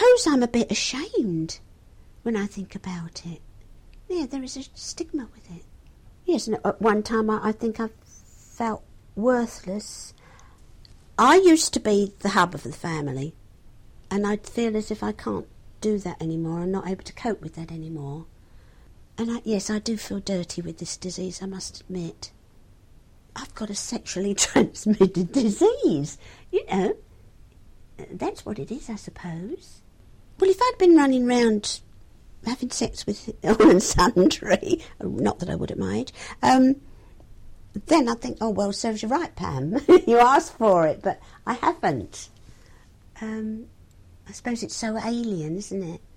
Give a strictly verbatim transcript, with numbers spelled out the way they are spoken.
suppose I'm a bit ashamed when I think about it. Yeah, there is a stigma with it. Yes, and at one time I, I think I felt worthless. I used to be the hub of the family, and I'd feel as if I can't do that anymore. I'm not able to cope with that anymore. And I, yes, I do feel dirty with this disease, I must admit. I've got a sexually transmitted disease, you know. That's what it is, I suppose. Well, if I'd been running round having sex with all and sundry, not that I would at my age, um, then I'd think, oh, well, serves you right, Pam. You asked for it, but I haven't. Um, I suppose it's so alien, isn't it?